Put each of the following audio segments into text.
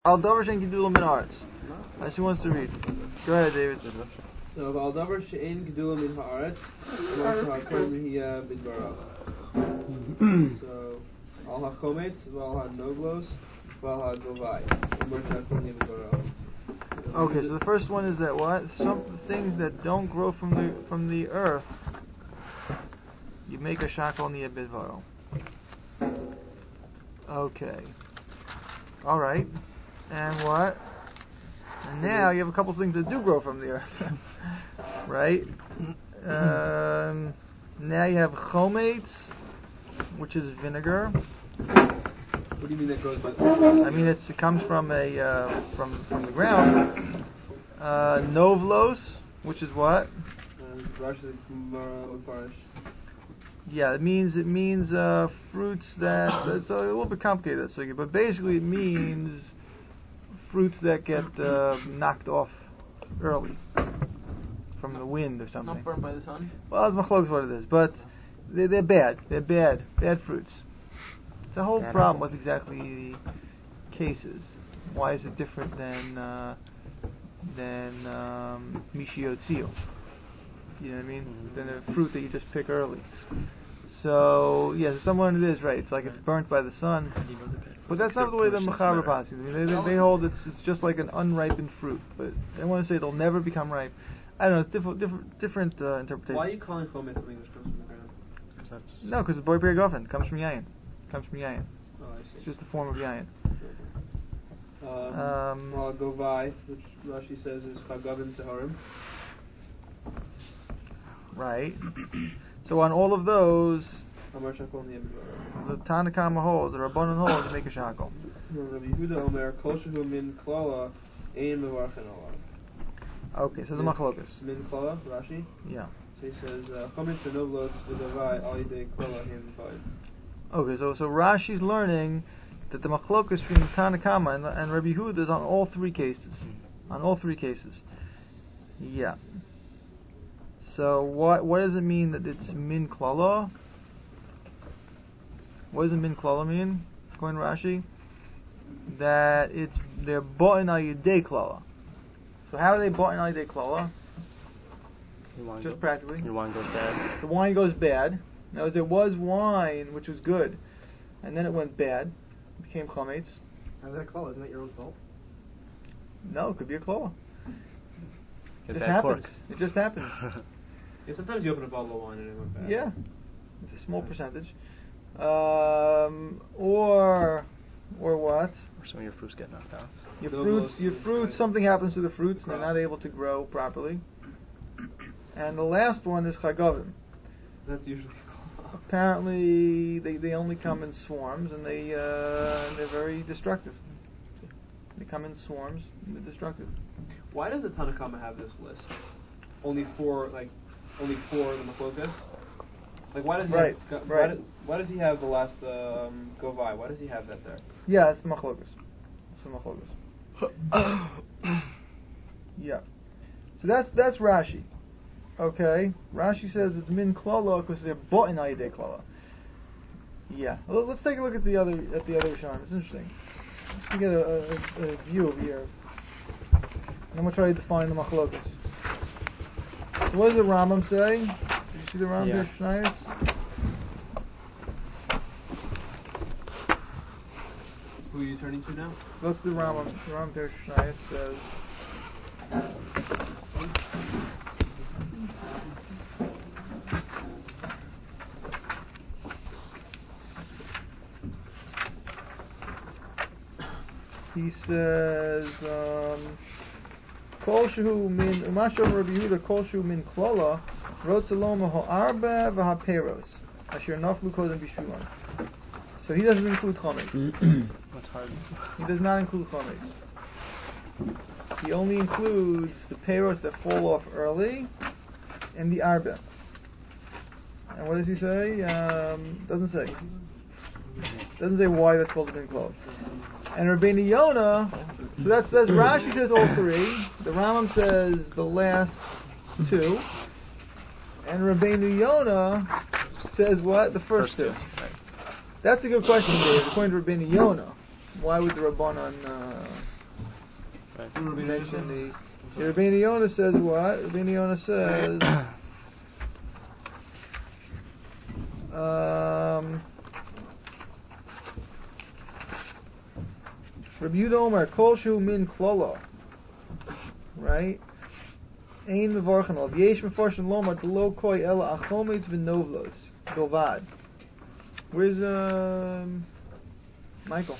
Al davar she'en gedula min haaretz. As he wants to read. Go ahead, David. So al davar she'en gedula min haaretz, Moshe hakol mihiya bidbarav. So al hachometz, val hanoglos, val hagovai. Moshe hakol mihiya bidbarav. Okay, so the first one is that what? Some things that don't grow from the earth, you make a shakol niya bidvaro. Okay. All right. And what? And now you have a couple things that do grow from the earth, right? Now you have chometz, which is vinegar. What do you mean that grows by the I mean it comes from from the ground. Novlos, which is what? Rashi Mefarish. Yeah, it means fruits that it's a little bit complicated, but basically it means fruits that get knocked off early from the wind or something. Not burned by the sun? Well, it's machlokes what it is, but they're bad. They're bad fruits. It's a whole problem with exactly the cases. Why is it different than Mishiotziu? You know what I mean? Than a fruit that you just pick early. So, yes, someone it is, right. It's like it's burnt by the sun. But that's not the way the Mechaber passes. I mean, they hold it's just like an unripened fruit. But they want to say it'll never become ripe. I don't know, different interpretation. Why are you calling chometz something which comes from the ground? No, because the boy gofen comes from yayin. Oh, I see. It's just a form of yayin. Govai, which Rashi says is chagavim teharim. Right. So on all of those, Amar shakol niya bidbarav. the Tanakama holds, the Rabbanon holds, to make a shakol. Rabbi Yehuda Omer kol shehu min klala ein mevarchen alav. Okay, so the machlokas. Min klala, Rashi. Yeah. So he says chometz v'novlos v'davai al yidei klala him v'ayim. Okay, so Rashi's learning that the machlokas between Tanakama and Rabbi Yehuda is on all three cases. On all three cases. Yeah. So what does it mean that it's min klala? What does min klala mean? According to Rashi, that they're bought in al yidei klala. So how are they bought in al yidei klala? Just practically. Your wine goes bad. The wine goes bad. Now there was wine which was good, and then it went bad, it became chometz. How's that klala? Isn't that your own fault? No, it could be a klala. It Get just bad happens. pork. It just happens. Yeah, sometimes you open a bottle of wine and it went bad. Yeah, it's a small percentage. Or what? Or some of your fruits get knocked out. Your fruits. Something happens to the fruits, and they're not able to grow properly. And the last one is chagavim. That's usually Apparently, they only come in swarms, and they're very destructive. They come in swarms, and they're destructive. Why does the Tanakama have this list? Only four in the Machlokas? Like, why does he have, why does he have the last Govai? Why does he have that there? Yeah, it's the machlokas. It's the machlokas. Yeah. So that's Rashi. Okay. Rashi says it's min klala because they're bought in ayidei klala. Yeah. Well, let's take a look at the other Rishonim. It's interesting. Let's get a view of here. And I'm going to try to define the machlokas. So what does the Rambam say? Did you see the Rambam here, Shnayos? Who are you turning to now? Go to the Rambam. The Rambam here, Shnayos says... He says, Kol shehu min Umashav Rabbi Yehuda Kol shehu min klala Rotzaloma ha'arba v'ha'peros Asher naflu kodem b'shulon. So he doesn't include chometz. That's hard. He does not include chometz. He only includes the peros that fall off early and the arba. And what does he say? Doesn't say. Doesn't say why that's called min klala. And Rabbeinu Yonah, so that's Rashi says all three. The Rambam says the last two. And Rabbeinu Yonah says what? The first two. That's a good question, Dave. According to Rabbeinu Yonah, why would the Rabbanon mention the Rabbeinu Yonah says what? Rabbeinu Yonah says Rabbi Yehuda Omer Kol Shu Min Klala, right? Ein Mevorchen Al Yesh Meforshim Lomar Delo Koi Ela Achometz V'Novlos Dovad. Where's Michael?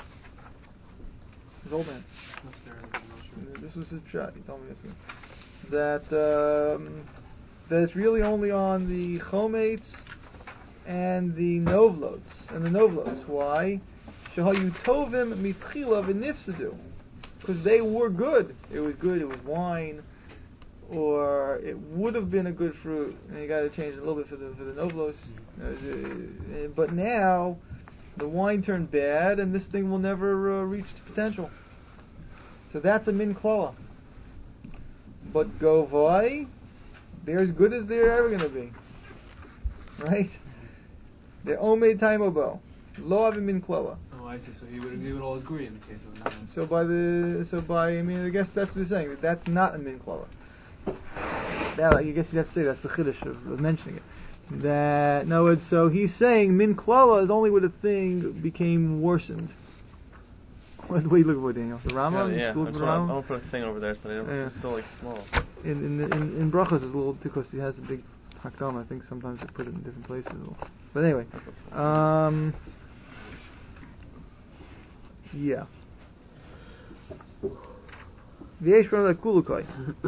His old man. This was his shot. He told me this. That it's really only on the chometz and the novlos Why? Shehayu tovim mitchila v'nifsadu, because they were good. It was good. It was wine, or it would have been a good fruit, and you got to change it a little bit for the novlos. But now the wine turned bad, and this thing will never reach its potential. So that's a min klala. But govai, they're as good as they're ever going to be, right? They're omed taimobo, lo avim min klala. Oh, I see. So he would all agree in the case of an I mean, I guess that's what he's saying. That's not a min klala. That, I guess you have to say that's the chiddush of mentioning it. That no, it's so he's saying min klala is only when a thing became worsened. What are you looking for, Daniel? The Rama? Yeah, I'm Rama? gonna put a thing over there so that it's still like small. In brachos it's a little because he has a big hakdama. I think sometimes they put it in different places. But anyway, yeah. V'yesh from kulukoi.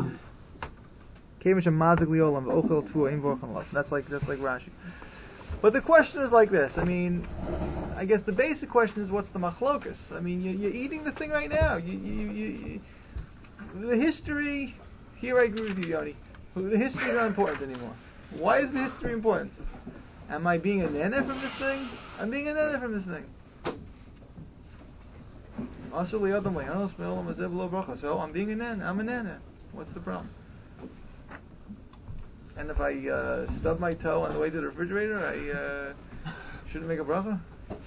That's like Rashi. But the question is like this. I mean, I guess the basic question is, what's the machlokus? I mean, you're eating the thing right now. You the history. Here I agree with you, Yoni. The history is not important anymore. Why is the history important? Am I being a nana from this thing? I'm being a nana from this thing. So I'm being a nana. I'm a nana. What's the problem? And if I stub my toe on the way to the refrigerator, I shouldn't make a bracha?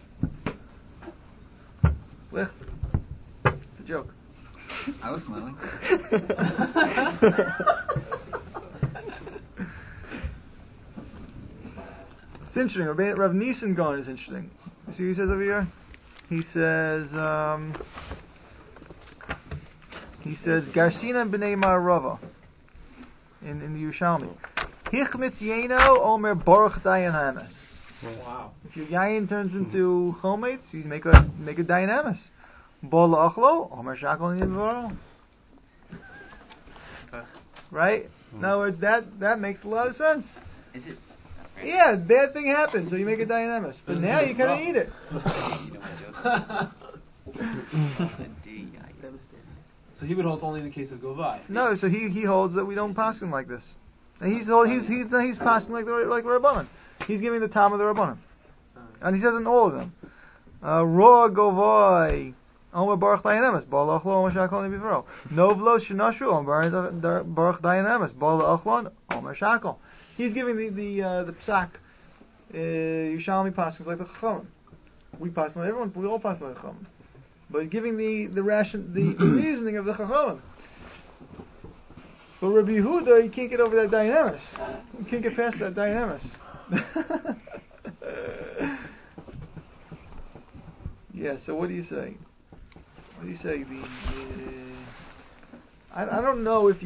Lech. It's a joke. I was smiling. It's interesting. Rav Nisan Gaon is interesting. You see what he says over here? He says Garsina b'nei Ma'arava in the Yerushalmi. Hichmitz yeno omer baruch dayan hamas. Wow. If your yayin turns into chometz, you make a dayan hamas. Bol achlo omer shakol nivaro. Right? In other words, that makes a lot of sense. Is it? Yeah, bad thing happened, so you make a dayan hamas. But now you can't eat it. So he would hold only in the case of govai. No, so he holds that we don't paskin like this. And he's paskin like the Rabbanan. He's giving the time of the Rabbanan. And he says in all of them. Roa govai Omer baruch dayan hamas. Bal achlo omer shakol nivaro. Novlos shenashu omer baruch dayan hamas. Bal achlon omer shakol. He's giving the psak. Yerushalmi paskins like the Chachamim. We paskin like everyone. We all paskin like the Chachamim. But giving the reasoning of the Chachamim. But Rabbi Yehuda, he can't get over that dayan hamas. He can't get past that dayan hamas. Yeah. So what do you say? What do you say? I don't know if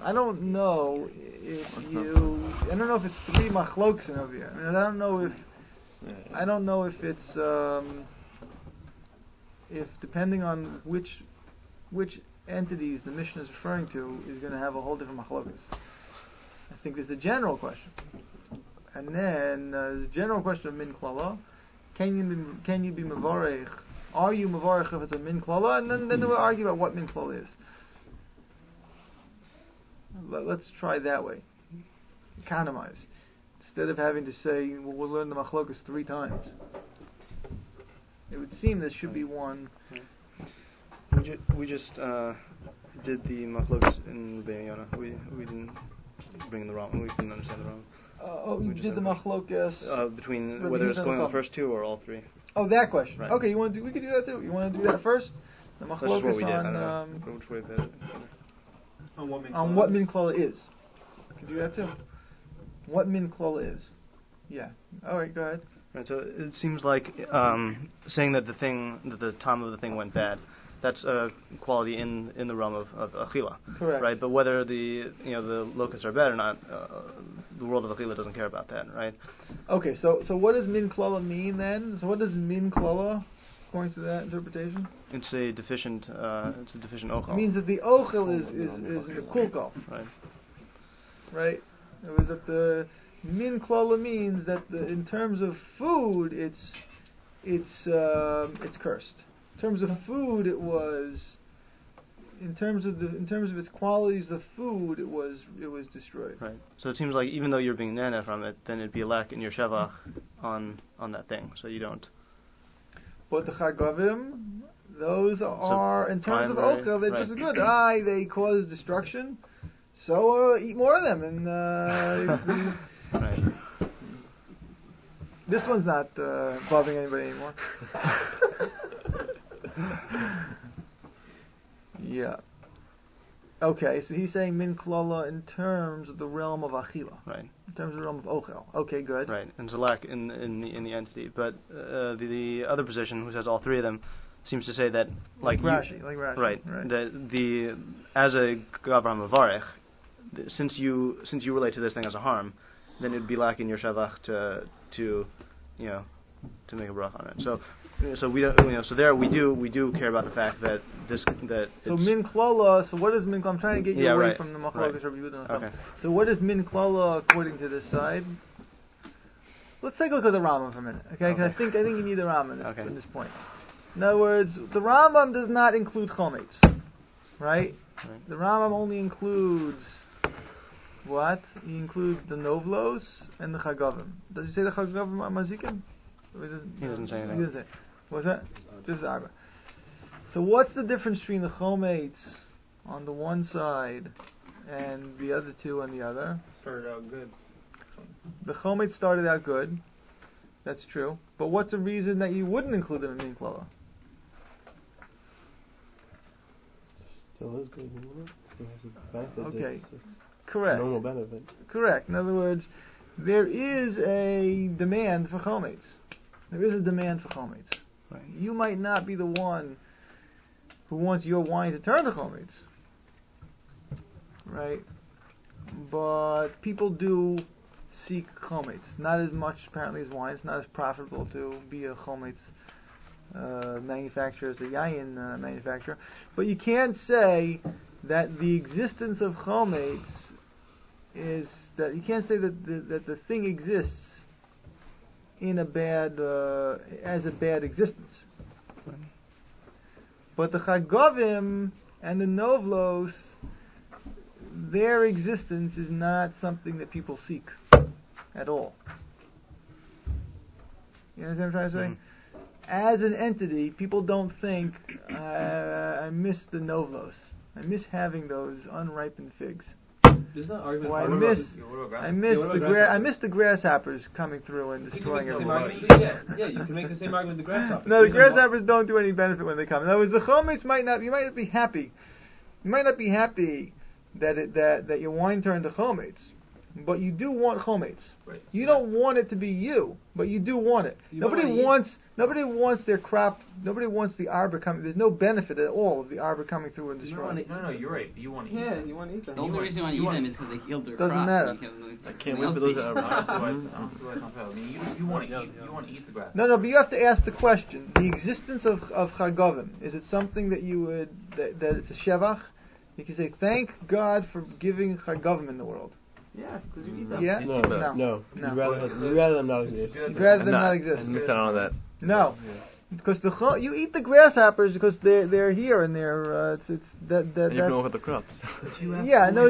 it's three machloks over here. I mean, I don't know if it's if depending on which entities the Mishnah is referring to is going to have a whole different machlokas. I think there's a general question, and then the general question of min klala. Can you be mevarech? Are you mevarech if it's a min klala? And then we'll argue about what min klala is. Let's try that way. Economize. Instead of having to say, well, we'll learn the machlokas 3 times. It would seem there should be one. We just did the machlokas in Rabbeinu Yonah. We didn't bring in the Rambam. We couldn't understand the Rambam. You did the machlokas between whether it's going on the first 2 or all 3. Oh, that question. Right. Okay, we could do that too. You want to do that first? The That's just what machlokas we did. I don't know on which way that. on what min klola is. You can do that too. What min klola is. Yeah. All right. Go ahead. Right, so it seems like saying that the time of the thing went bad, that's a quality in the realm of achila. Correct. Right, but whether the locusts are bad or not, the world of achila doesn't care about that, right? Okay. So what does min klola mean then? So what does min klola, according to that interpretation? It's a deficient ochel. It means that the ochel is kulkal. Right. Right. It was that the min klola means that in terms of food, it's cursed. In terms of food, it was. In terms of its qualities of food, it was destroyed. Right. So it seems like even though you're being nana from it, then it'd be a lack in your shevach on that thing. So you don't. But the chagavim, those are in terms of primary, ochel, they're right. just good. They cause destruction. So eat more of them, and Right. this one's not bothering anybody anymore. Yeah. Okay, so he's saying min klola in terms of the realm of achila. Right. In terms of the realm of ochel. Okay, good. Right. And it's a lack in the entity, but the other position, which has all three of them, seems to say that like Rashi. right. The as a Avraham Avarech, since you relate to this thing as a harm, then it'd be lacking your shavach to make a bracha on it. So we don't so there we do care about the fact that so min klola. So what is min klola? I'm trying to get you away from the machlokas Rabbi Yehuda and stuff. Okay. So what is min klola according to this side? Let's take a look at the Rambam for a minute, okay? 'Cause I think you need the Rambam in this point. In other words, the Rambam does not include chometz, right? The Rambam only includes what? He includes the novlos and the chagavim. Does he say the chagavim are mazikim? He doesn't say anything. He doesn't say. What's that? Just arba. So what's the difference between the chometz on the one side and the other two on the other? Started out good. The chometz started out good. That's true. But what's the reason that you wouldn't include them in min klola? Still is good, isn't it? Still has a benefit. Okay. It's Correct. a normal benefit. Correct. In other words, there is a demand for chometz. There is a demand for chometz. Right. You might not be the one who wants your wine to turn to chometz, right? But people do seek chometz. Not as much apparently as wine. It's not as profitable to be a chometz manufacturer as a yayin manufacturer. But you can't say that the existence of chometz is that you can't say that the thing exists in a bad as a bad existence. But the chagavim and the novlos, their existence is not something that people seek at all. You understand what I'm trying to say? Mm-hmm. As an entity, people don't think, I miss the novlos. I miss having those unripened figs. There's not argument. Or I miss the grasshoppers coming through and destroying everything. Yeah, you can make the same argument with the grasshoppers. No, the grasshoppers don't do any benefit when they come. In other words, the chometz you might not be happy. You might not be happy that your wine turned to chometz, but you do want chometz. Right. You don't want it to be you, but you do want it. Nobody wants their crop. Nobody wants the arbor coming. There's no benefit at all of the arbor coming through and destroying. No, you're right. You want to eat Yeah, them. you want to eat them. The only reason you want to eat them is because they healed their Doesn't crop. matter. I can't wait for those that are I mean, you want to eat the grass. No, but you have to ask the question: the existence of chagavim, is it something that you would that it's a shevach? You can say, thank God for giving chagavim in the world. Yeah, because you eat them. Yeah? No. You'd rather them not exist. You'd rather them not exist. I'm missing out on that. No, because you eat the grasshoppers because they're here and they're And you know that's about the crops. yeah. No.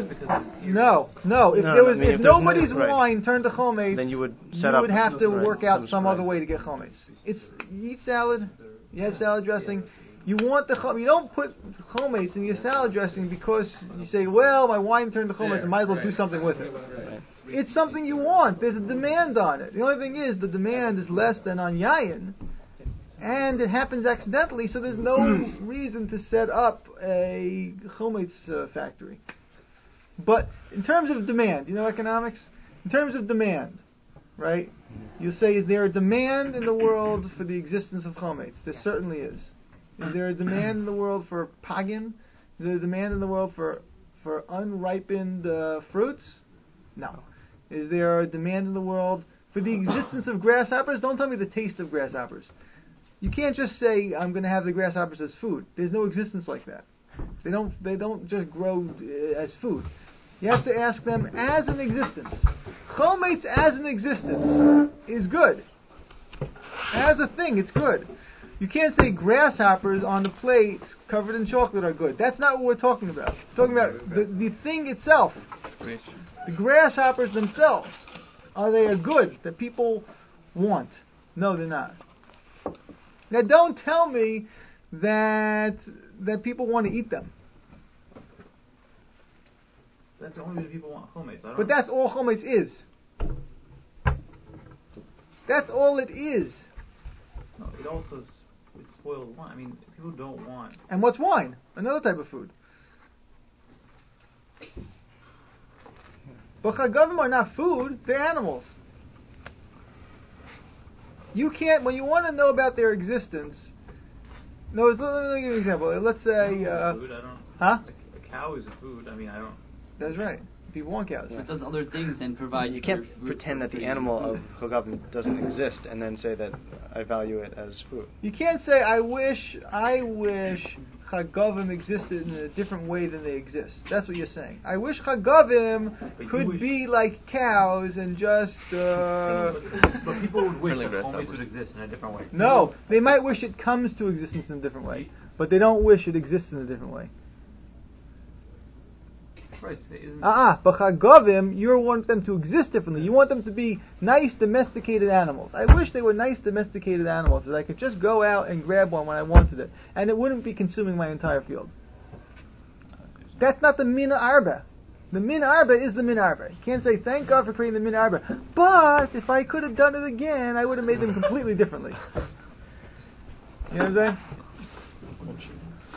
If nobody's right. wine turned to chometz, Then you would set up have to right, work out some right. other way to get chometz. You eat salad, you have salad dressing. You want you don't put chometz in your salad dressing because you say, well, my wine turned to chometz, I might as well do something with it. Right. It's something you want. There's a demand on it. The only thing is, the demand is less than on yayin, and it happens accidentally, so there's no reason to set up a chometz factory. But in terms of demand, you know economics? In terms of demand, right? You say, is there a demand in the world for the existence of chometz? There certainly is. Is there a demand in the world for pagin? Is there a demand in the world for unripened fruits? No. Is there a demand in the world for the existence of grasshoppers? Don't tell me the taste of grasshoppers. You can't just say, I'm going to have the grasshoppers as food. There's no existence like that. They don't just grow as food. You have to ask them as an existence. Chometz as an existence is good. As a thing, it's good. You can't say grasshoppers on the plate covered in chocolate are good. That's not what we're talking about. We're talking about the thing itself. The grasshoppers themselves. Are they a good that people want? No, they're not. Now don't tell me that people want to eat them. That's the only reason people want chometz. But that's all chometz is. That's all it is. No, it also is spoiled wine. I mean, people don't want. And what's wine? Another type of food. But chagavim are not food, they're animals. You can't, when you want to know about their existence, no, let me give you an example. Let's say, food, I don't. Huh? A cow is a food. I mean, I don't. That's right. People want cows. It does other things and provide. You can't pretend that the animal of chagavim doesn't exist and then say that I value it as food. You can't say, I wish chagavim existed in a different way than they exist. That's what you're saying. I wish chagavim could be like cows and just... But people would wish that chometz would exist in a different way. No, they might wish it comes to existence in a different way, but they don't wish it exists in a different way. Right, But chagavim, you want them to exist differently. You want them to be nice, domesticated animals. I wish they were nice, domesticated animals, that I could just go out and grab one when I wanted it, and it wouldn't be consuming my entire field. That's not the min arba. The min arba is the min arba. You can't say, thank God for creating the min arba, but if I could have done it again, I would have made them completely differently. You know what I'm saying?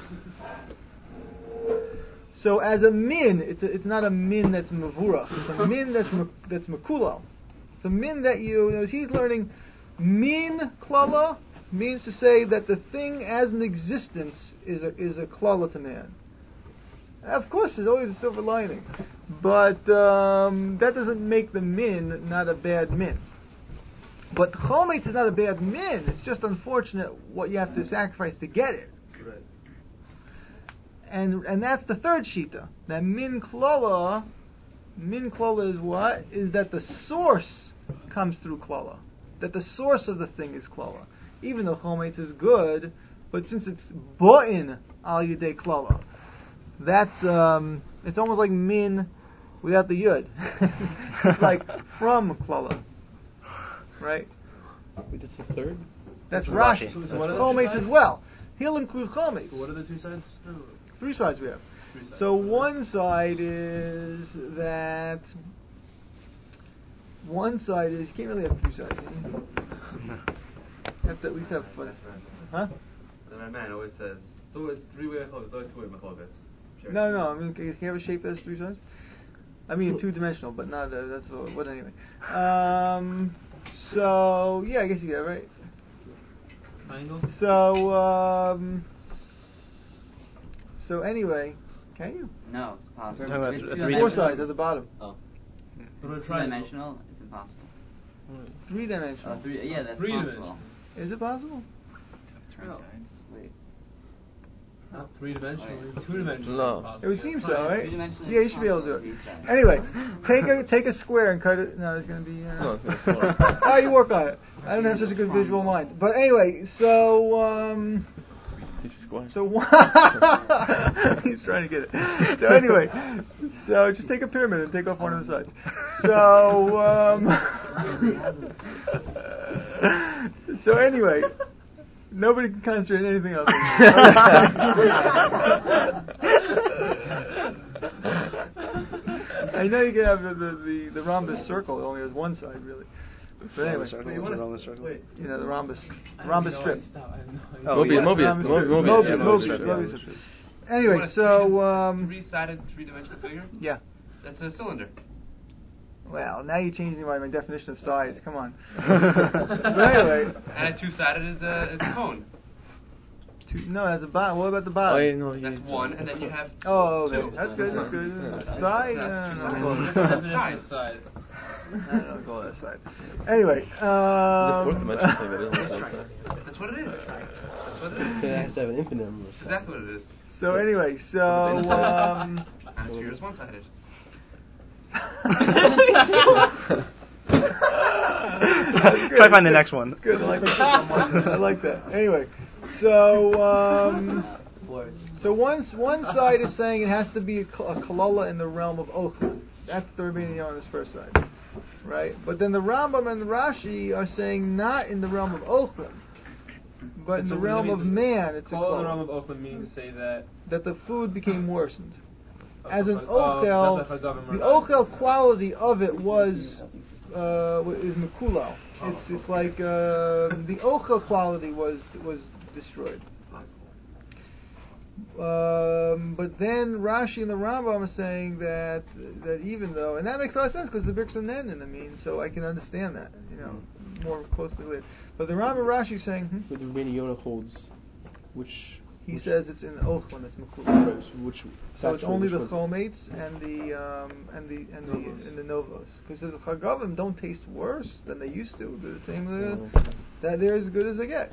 So as a min, it's not a min that's mavurach. It's a min that's makulal. It's a min that he's learning. Min klala means to say that the thing as an existence is a klala to man. Of course, there's always a silver lining, but that doesn't make the min not a bad min. But chometz is not a bad min. It's just unfortunate what you have to sacrifice to get it. Right. And that's the third shita. That min klala is what? Is that the source comes through klala. That the source of the thing is klala. Even though chometz is good, but since it's bo'in al yedei klala, that's it's almost like min without the yud. It's like from klala, right? Wait, that's the third? That's Rashi. So what are the Chometz two as sides? well. He'll include chometz. So what are the two sides? 3 sides we have. 3 sides. So one side is you can't really have 3 sides. You have to at least have fun. Huh? My man always says, so it's 3-way machlokas, it's always 2-way machlokas. No, I mean, can you have a shape that's 3 sides? I mean, 2-dimensional, but not, that's what anyway. So, yeah, I guess you get it, right? Triangle? So anyway, can you? No, it's possible. Talking about It's a 4 sides at the bottom. Oh. What about It's triangle? 2-dimensional. It's impossible. 3-dimensional. Yeah, that's 3 possible. dimensional. Is it possible? No. Wait. Not 3-dimensional, 2-dimensional. No. It's possible. It would seem so, right? 3-dimensional Yeah, you is should be able to do possible it. on these sides. Anyway, take a square and cut it. No, there's going to be. No, it's gonna fall. Oh, you work on it. I don't have such a good visual mind. But anyway, so he's trying to get it. So anyway, so just take a pyramid and take off one of the sides. So anyway, nobody can concentrate on anything else. I know you can have the rhombus circle. It only has one side, really. But anyway, Circle, Wait, you what's a wanna- Roman circle? Wait. you know, the rhombus. I have Rhombus no strip. idea. Stop, I have no idea. Oh, yeah. Mobius. Mobius strip. You Anyway, want a so three-sided, three-dimensional figure? yeah. That's a cylinder. Well, now you're changing my definition of size. Come on. But anyway, And a two-sided is a cone. no, that's a bottom. What about the Oh, bottom? yeah, no, That's one, and then you have Oh, two. okay. That's good. That's good. Side. That's two I don't sides. know. Definition of Size. side. I don't call that side. Anyway, The fourth dimension thing that isn't like that. That's what it is. That's what it is. It has to have an infinite number of That's exactly what it is. so anyway, so And a sphere is one-sided. Try to find the next one. That's good. I like that. I like that. Anyway, so so one side is saying it has to be a kalala in the realm of Ochla. That's the Rabbeinu on his first side, right? But then the Rambam and Rashi are saying not in the realm of Ochla, but in So the what does it realm mean of to- man. It's a All the kalala. realm of Oakland means to say that That the food became worsened. As an that's ochel, like Hagavim the or not. ochel quality of it was is mekulau. It's like the ochel quality was destroyed. But then Rashi and the Rambam are saying that even though, and that makes a lot of sense because the bricks are nen in the mean, so I can understand that, more closely related. But the Rambam Rashi is saying But the Rabbeinu Yonah holds which he says it's in ochel and it's mekulau. which So it's only the which chomates and the novos, because the chagavim don't taste worse than they used to. They're the same. That they're as good as they get.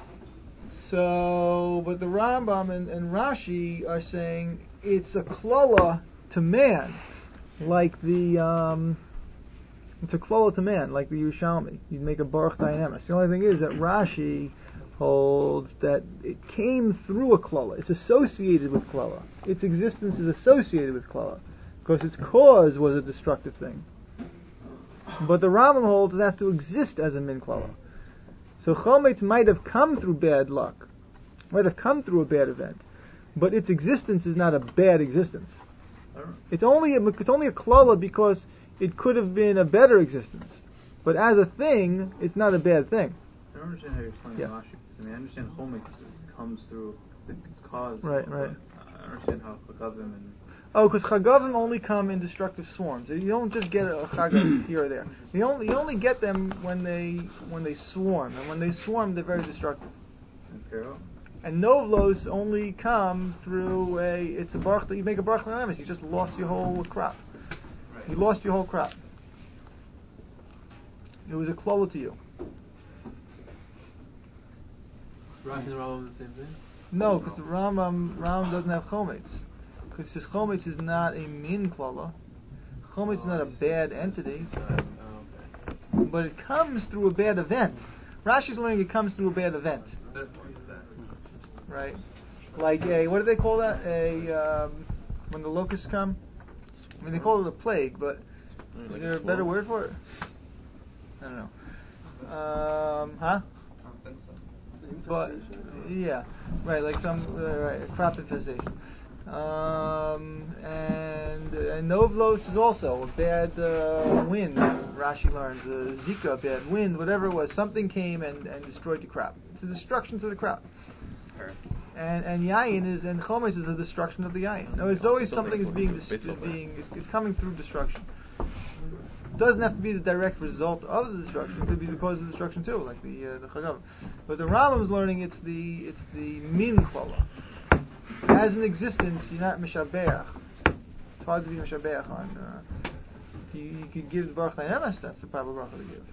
So, but the Rambam and Rashi are saying it's a klala to man, like the it's a klala to man, like the Yerushalmi. You'd make a baruch dynamis. The only thing is that Rashi holds that it came through a klala. It's associated with klala. Its existence is associated with klala because its cause was a destructive thing. But the Rambam holds it has to exist as a min klala. So chometz might have come through bad luck, might have come through a bad event, but its existence is not a bad existence. It's only a klala because it could have been a better existence. But as a thing, it's not a bad thing. I don't understand how you're explaining Yeah. Rashi. Because I understand chometz comes through the cause. Right. but I don't understand how chagavim and Oh, because chagavim only come in destructive swarms. You don't just get a chagav here or there. You only get them when they swarm, and when they swarm, they're very destructive. Pharaoh. And novlos only come through it's a baruch that you make a baruch l'anamis. You just lost your whole crop. You lost your whole crop. It was a klola to you. Rashi and Rambam the same thing. No, because the Rambam doesn't have chometz. Because his chometz is not a min klala. Chometz is not a bad entity, but it comes through a bad event. Rashi's learning it comes through a bad event, right? Like what do they call that? When the locusts come. I mean, they call it a plague, but is there a better word for it? I don't know. Huh? But yeah, right, like some crop infestation. And novlos is also a bad wind. Rashi learns Zika, bad wind, whatever it was. Something came and destroyed your crop. It's a destruction to the crop. And yayin is, and chometz is a destruction of the yayin. No, it's always something is it's coming through destruction. It doesn't have to be the direct result of the destruction. It could be the cause of the destruction too, like the chagav. But the Rambam is learning it's the min klala. As an existence, you're not mishabeach. It's hard to be mishabeach on. You could give the baruch l'anamis. That's the proper baruch to give.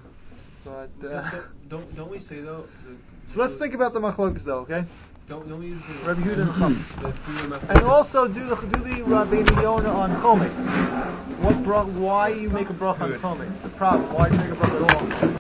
But Don't we say though? so let's think about the machlokas though, okay? Don't we use the Rabbi Yehuda and Chum. the three method? And also do the Rabbeinu Yonah on chometz. Why you make a bracha on chometz? The problem. Why do you make a bracha at all?